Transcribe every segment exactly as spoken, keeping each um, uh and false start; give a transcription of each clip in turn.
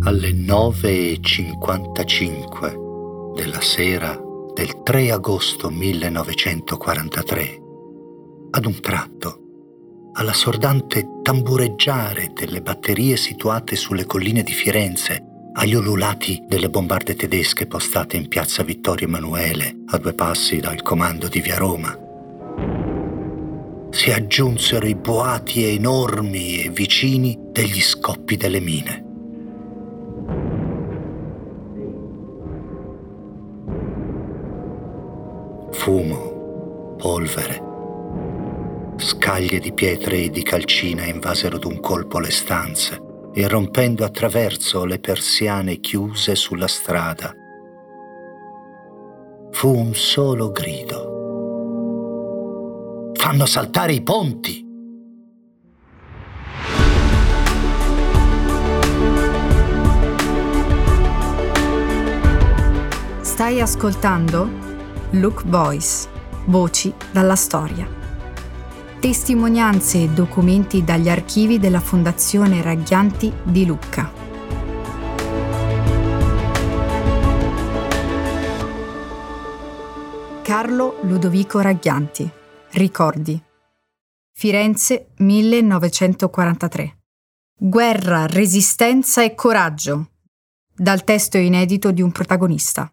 Alle nove e cinquantacinque della sera del tre agosto millenovecentoquarantatré, ad un tratto, all'assordante tambureggiare delle batterie situate sulle colline di Firenze, agli ululati delle bombarde tedesche postate in piazza Vittorio Emanuele, a due passi dal comando di via Roma, si aggiunsero i boati enormi e vicini degli scoppi delle mine. Fumo, polvere, scaglie di pietre e di calcina invasero d'un colpo le stanze, irrompendo attraverso le persiane chiuse sulla strada. Fu un solo grido: «Fanno saltare i ponti!» Stai ascoltando Look Boys, voci dalla storia. Testimonianze e documenti dagli archivi della Fondazione Raggianti di Lucca. Carlo Ludovico Raggianti. Ricordi. Firenze millenovecentoquarantatré. Guerra, resistenza e coraggio. Dal testo inedito di un protagonista.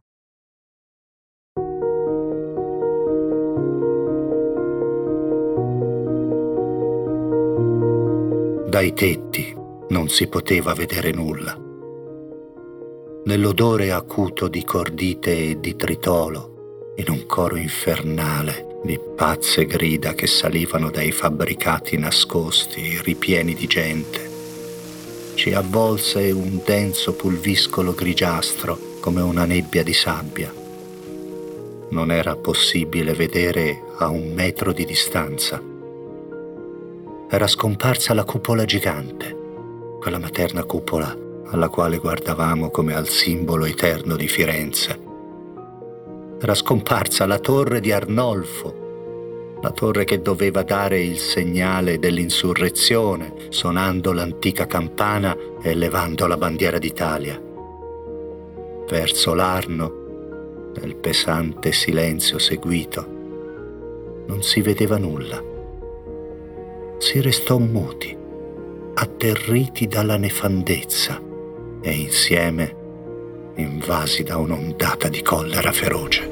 Dai tetti non si poteva vedere nulla. Nell'odore acuto di cordite e di tritolo, in un coro infernale di pazze grida che salivano dai fabbricati nascosti, ripieni di gente, ci avvolse un denso pulviscolo grigiastro come una nebbia di sabbia. Non era possibile vedere a un metro di distanza. Era scomparsa la cupola gigante, quella materna cupola alla quale guardavamo come al simbolo eterno di Firenze. Era scomparsa la torre di Arnolfo, la torre che doveva dare il segnale dell'insurrezione, suonando l'antica campana e levando la bandiera d'Italia. Verso l'Arno, nel pesante silenzio seguito, non si vedeva nulla. Si restò muti, atterriti dalla nefandezza e insieme invasi da un'ondata di collera feroce.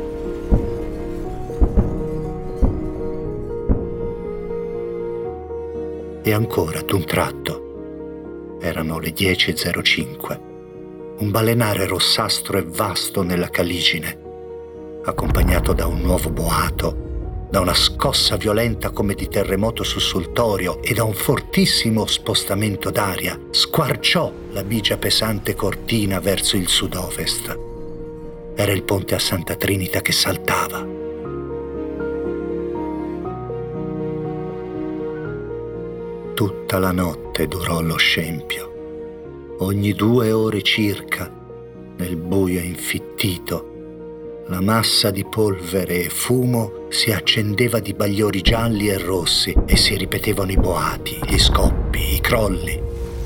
E ancora, ad un tratto, erano le dieci e zero cinque, un balenare rossastro e vasto nella caligine, accompagnato da un nuovo boato, da una scossa violenta come di terremoto sussultorio e da un fortissimo spostamento d'aria, squarciò la bigia pesante cortina verso il sud-ovest. Era il ponte a Santa Trinita che saltava. Tutta la notte durò lo scempio. Ogni due ore circa, nel buio infittito, la massa di polvere e fumo si accendeva di bagliori gialli e rossi e si ripetevano i boati, gli scoppi, i crolli.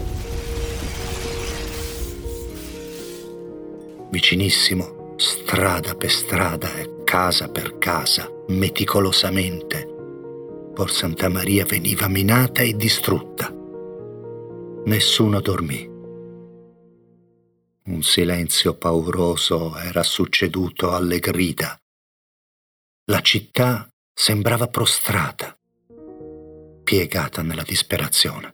Vicinissimo, strada per strada e casa per casa, meticolosamente, Por Santa Maria veniva minata e distrutta. Nessuno dormì. Un silenzio pauroso era succeduto alle grida. La città sembrava prostrata, piegata nella disperazione.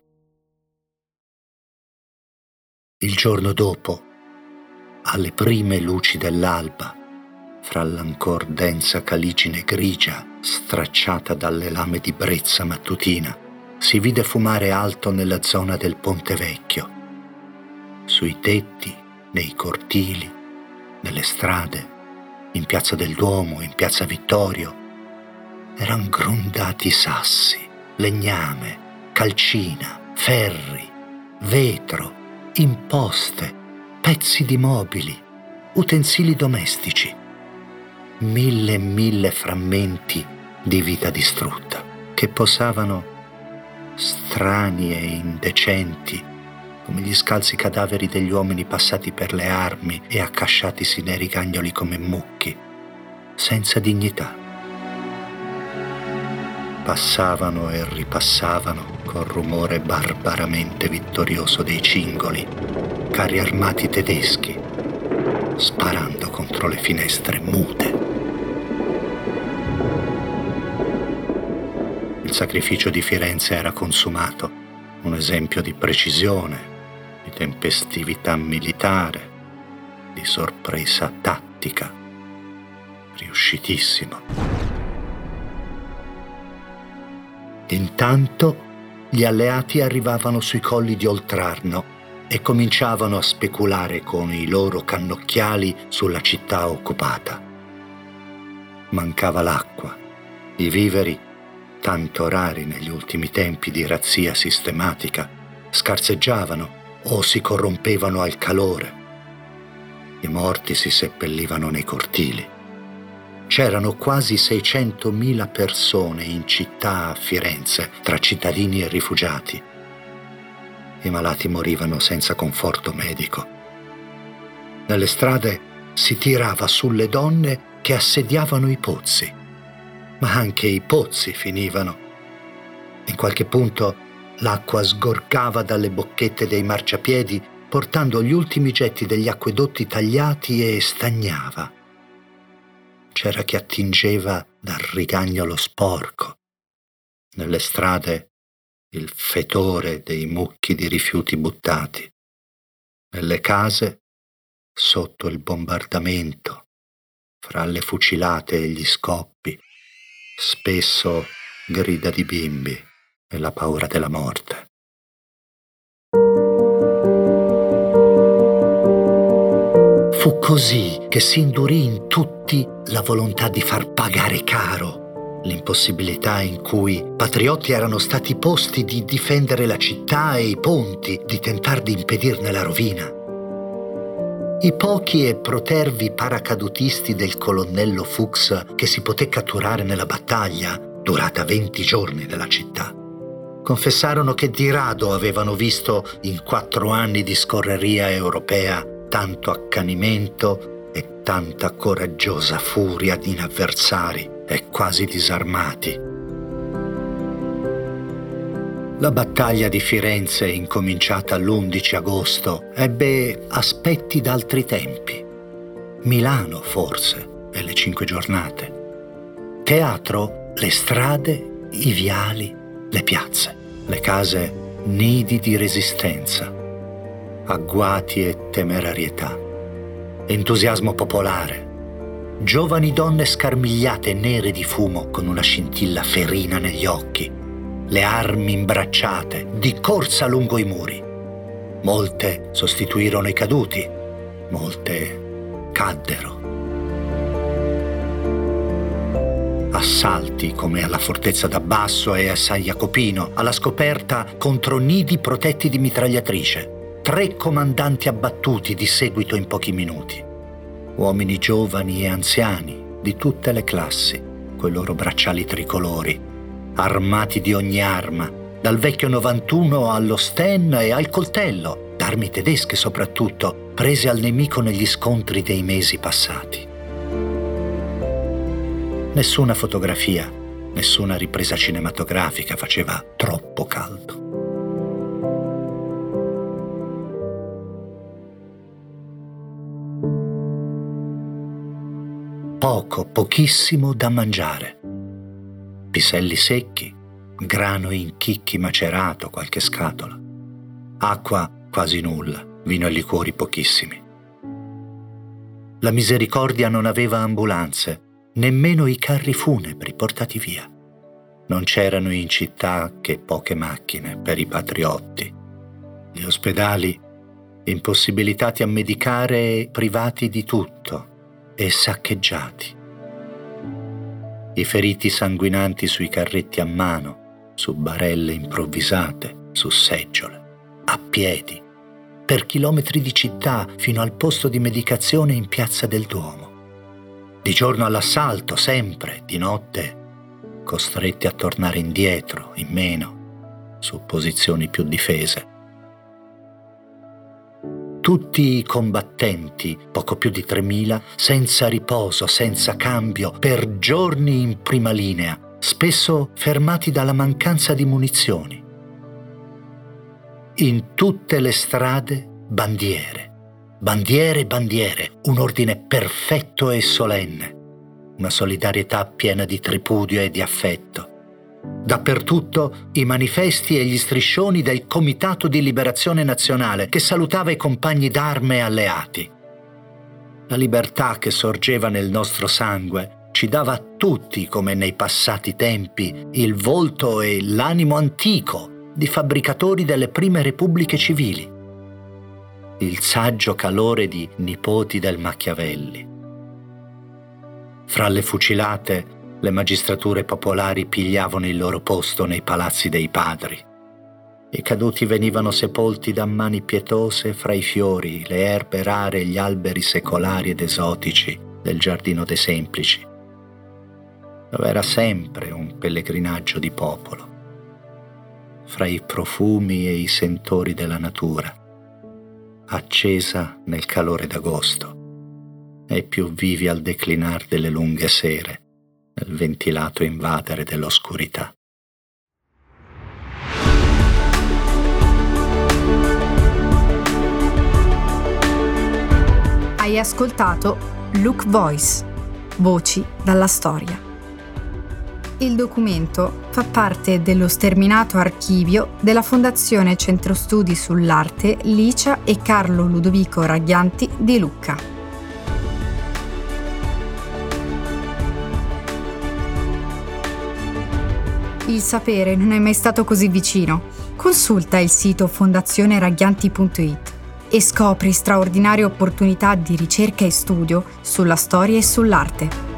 Il giorno dopo, alle prime luci dell'alba, fra l'ancor densa caligine grigia stracciata dalle lame di brezza mattutina, si vide fumare alto nella zona del Ponte Vecchio. Sui tetti, nei cortili, nelle strade, in piazza del Duomo, in piazza Vittorio, eran grondati sassi, legname, calcina, ferri, vetro, imposte, pezzi di mobili, utensili domestici, mille e mille frammenti di vita distrutta che posavano strani e indecenti come gli scalzi cadaveri degli uomini passati per le armi e accasciatisi nei rigagnoli come mucchi, senza dignità. Passavano e ripassavano col rumore barbaramente vittorioso dei cingoli, carri armati tedeschi, sparando contro le finestre mute. Il sacrificio di Firenze era consumato, un esempio di precisione, di tempestività militare, di sorpresa tattica, riuscitissimo. Intanto gli alleati arrivavano sui colli di Oltrarno e cominciavano a speculare con i loro cannocchiali sulla città occupata. Mancava l'acqua, i viveri, tanto rari negli ultimi tempi di razzia sistematica, scarseggiavano o si corrompevano al calore. I morti si seppellivano nei cortili. C'erano quasi seicentomila persone in città a Firenze, tra cittadini e rifugiati. I malati morivano senza conforto medico. Nelle strade si tirava sulle donne che assediavano i pozzi, ma anche i pozzi finivano. In qualche punto l'acqua sgorgava dalle bocchette dei marciapiedi, portando gli ultimi getti degli acquedotti tagliati e stagnava. C'era chi attingeva dal rigagnolo sporco. Nelle strade il fetore dei mucchi di rifiuti buttati. Nelle case, sotto il bombardamento, fra le fucilate e gli scoppi, spesso grida di bimbi e la paura della morte. Fu così che si indurì in tutti la volontà di far pagare caro l'impossibilità in cui patriotti erano stati posti di difendere la città e i ponti, di tentar di impedirne la rovina. I pochi e protervi paracadutisti del colonnello Fuchs che si poté catturare nella battaglia, durata venti giorni nella città, confessarono che di rado avevano visto in quattro anni di scorreria europea tanto accanimento e tanta coraggiosa furia di inavversari e quasi disarmati. La battaglia di Firenze, incominciata l'undici agosto, ebbe aspetti d'altri tempi. Milano, forse, e le cinque giornate. Teatro, le strade, i viali, le piazze, le case, nidi di resistenza, agguati e temerarietà, entusiasmo popolare, giovani donne scarmigliate nere di fumo con una scintilla ferina negli occhi, le armi imbracciate, di corsa lungo i muri. Molte sostituirono i caduti, molte caddero. Assalti come alla fortezza d'Abbasso e a San Jacopino, alla scoperta contro nidi protetti di mitragliatrice. Tre comandanti abbattuti di seguito in pochi minuti. Uomini giovani e anziani, di tutte le classi, coi loro bracciali tricolori, armati di ogni arma, dal vecchio novantuno allo Sten e al coltello, d'armi tedesche soprattutto, prese al nemico negli scontri dei mesi passati. Nessuna fotografia, nessuna ripresa cinematografica faceva troppo caldo. Poco, pochissimo da mangiare. Piselli secchi, grano in chicchi macerato, qualche scatola. Acqua quasi nulla, vino e liquori pochissimi. La misericordia non aveva ambulanze, nemmeno i carri funebri portati via. Non c'erano in città che poche macchine per i patriotti. Gli ospedali, impossibilitati a medicare, privati di tutto e saccheggiati. I feriti sanguinanti sui carretti a mano, su barelle improvvisate, su seggiole, a piedi, per chilometri di città fino al posto di medicazione in Piazza del Duomo. Di giorno all'assalto, sempre, di notte, costretti a tornare indietro, in meno, su posizioni più difese. tutti i combattenti, poco più di tremila, senza riposo, senza cambio, per giorni in prima linea, spesso fermati dalla mancanza di munizioni. In tutte le strade bandiere, bandiere, bandiere, un ordine perfetto e solenne, una solidarietà piena di tripudio e di affetto. Dappertutto i manifesti e gli striscioni del Comitato di Liberazione Nazionale che salutava i compagni d'arme alleati. La libertà che sorgeva nel nostro sangue ci dava a tutti, come nei passati tempi, il volto e l'animo antico di fabbricatori delle prime repubbliche civili. Il saggio calore di nipoti del Machiavelli. Fra le fucilate, le magistrature popolari pigliavano il loro posto nei palazzi dei padri. I caduti venivano sepolti da mani pietose fra i fiori, le erbe rare e gli alberi secolari ed esotici del Giardino dei Semplici, dove era sempre un pellegrinaggio di popolo, fra i profumi e i sentori della natura, accesa nel calore d'agosto e più vivi al declinar delle lunghe sere, nel ventilato invadere dell'oscurità. Hai ascoltato Look Voice, voci dalla storia. Il documento fa parte dello sterminato archivio della Fondazione Centro Studi sull'Arte Licia e Carlo Ludovico Ragghianti di Lucca. Il sapere non è mai stato così vicino. Consulta il sito fondazione raghianti punto it e scopri straordinarie opportunità di ricerca e studio sulla storia e sull'arte.